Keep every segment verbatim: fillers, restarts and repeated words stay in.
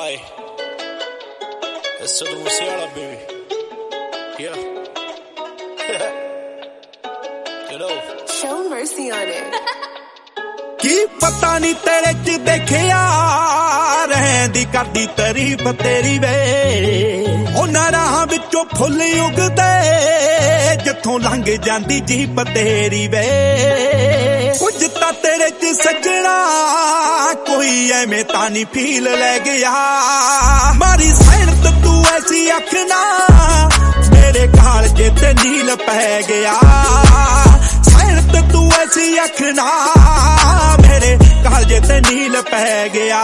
Aye. It's Sidhu Musiala, baby. Yeah. You know. Show mercy on it. की पता नहीं तेरे च देखिया रहंदी करदी तारीफ तेरी वे उन्हां राहां विचों फुੱਲ उगदे जिथों लंघ जांदी जीप तेरी वे कुछ तां तेरे च सजना कोई एवें तां नहीं फील लै गया मारी सैनत तू ऐसी अखना मेरे कालजे ते नील पै गया सैनत तू ऐसी अखना मेरे कालजे ते नील पै गया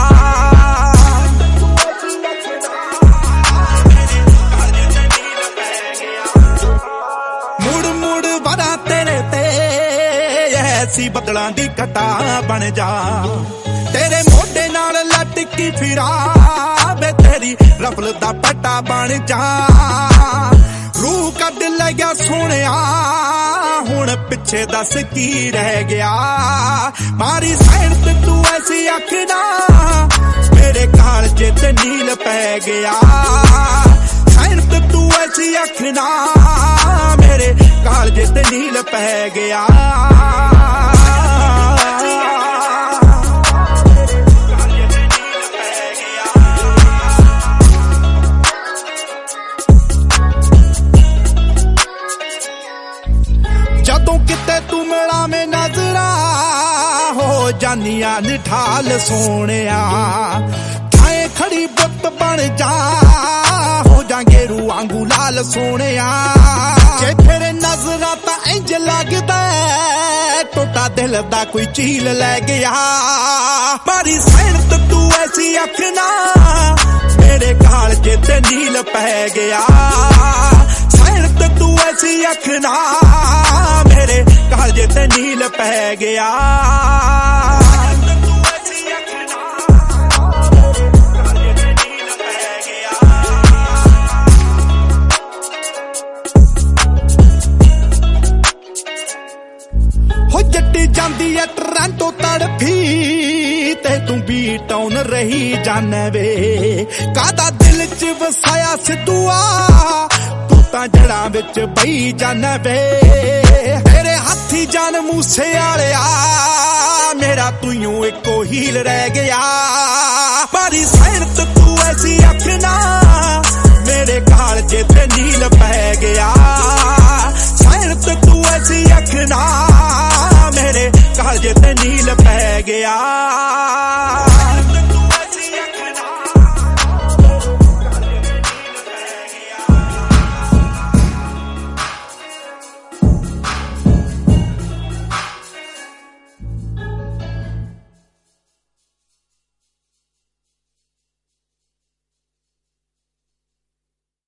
मुड़ मुड़ बड़ा तेरे ते ऐसी बदलां दी घटा बन जा तेरे मोढे नाल लटकी फिरा वे तेरी रफल दा पट्टा बन जा रूह कढ लग्या सोहणिया हुण पिछे दस की रह गया मारी सैनत तू ऐसी अखना मेरे कालजे ते नील पै गया सैनत तू ऐसी अखना मेरे कालजे ते नील पै गया जदों किते तू मिलावे नजरा हो जानिया निठाल सोहणिया ठाए खड़ी बुत बन जा हो जांगे रू आंगू लाल सोहणिया जे फिर नजरा तां इंज लगदा टोटा दिल दा कोई चील लै गया मारी सैनत तू ऐसी अखना मेरे कालजे ते नील पै गया सैनत तू ऐसी अखना मेरे कालजे ते नील पै गया हो जट्टी जांदी है टोरंटो तड़फी ते तू भी टाउन रही जाने वे कादा दिल च वसाया सिद्धूआ तू तां जड़ां विच बही जाने वे तेरे हाथी जान मूसे वालिया मेरा तूं इको हील रह गया मारी सैनत तू ऐसी अखना मेरे कालजे ते नील पै गया सैनत तू ऐसी अखना मेरे कालजे ते नील पै गया।